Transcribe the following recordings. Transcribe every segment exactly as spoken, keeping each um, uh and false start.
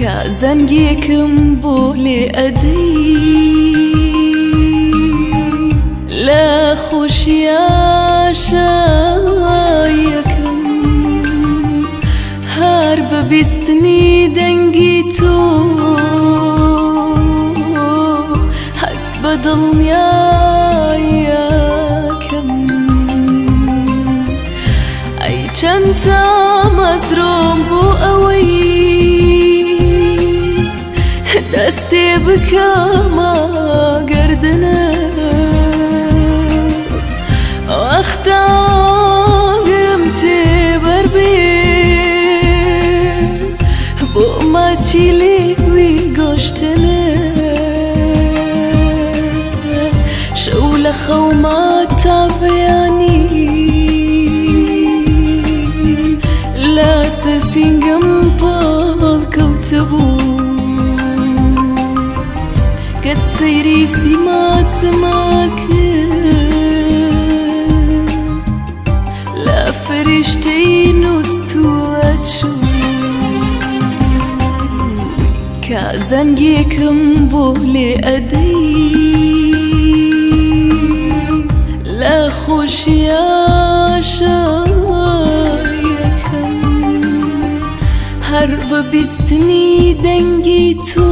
کازەنگێکم بۆ لێ ئەدەی لە خۆشیە شایەکەم هەر بە بیستنی دەنگی تۆ هەست بە دڵنیایەکەم ئەی چەند تامەزرۆم بۆ ئەوەی دەستێ بکەمە گەردنە وەختە گرم تێبەر بێ بۆ ماچی لێوی گۆشتنە شەو لە خەوما تا بەیانی لە سەر سینگەم پاڵکەوتەبوو کە سەیری سیماتما کرد لە فریشتەی نووستووەت شوو کازەنگێکم بۆ لێ ئەدەی لە خۆشیە شایەکەم هەر بە بیستنی دەنگی تۆ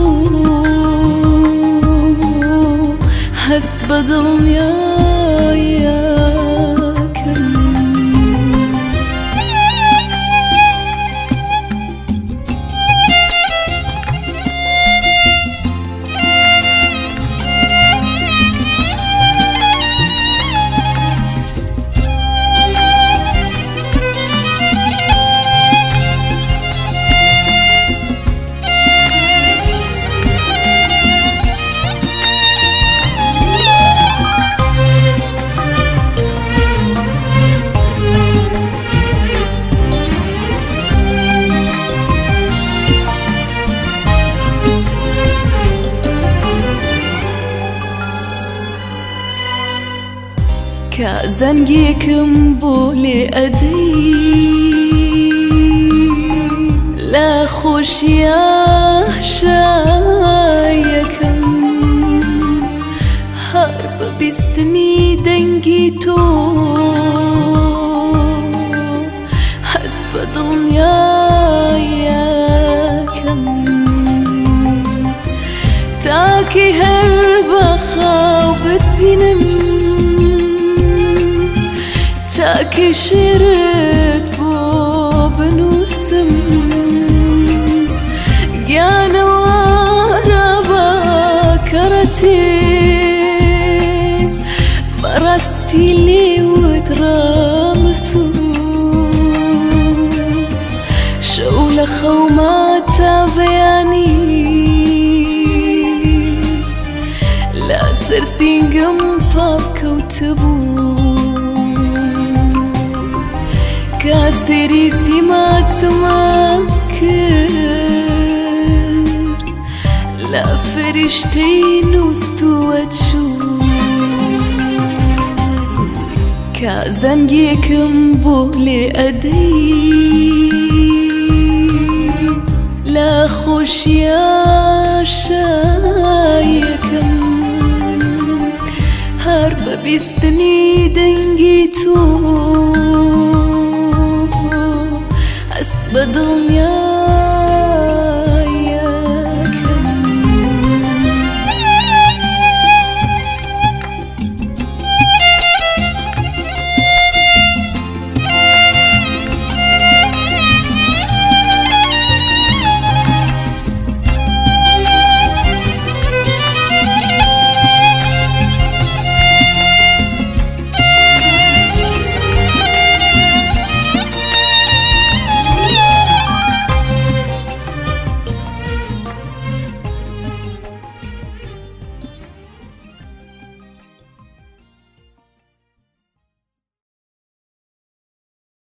هەست بە دڵنیایەکەم کازەنگێکم بۆ لێ ئەدەی لە خۆشیە شایەکەم هەر بە بیستنی دەنگی تۆ هەست بە دڵنیایەکەم تاکە هەر بە خاو بتبینم تاکە شێرت بۆ بنووسم گیانەوارە بە کەڕەتێ بەڕاستی لێوت ڕامسوو شەو لە خەوما تا بەیانی لە سەر سینگەم پاڵکەوتەبوو کە سەیری سیماتما کرد لە فریشتەی نووستووەت شوو کازەنگێکم بۆ لێ ئەدەی لە خۆشیە شایەکەم هەر بە بیستنی دەنگی تۆ هەست بە دڵنیا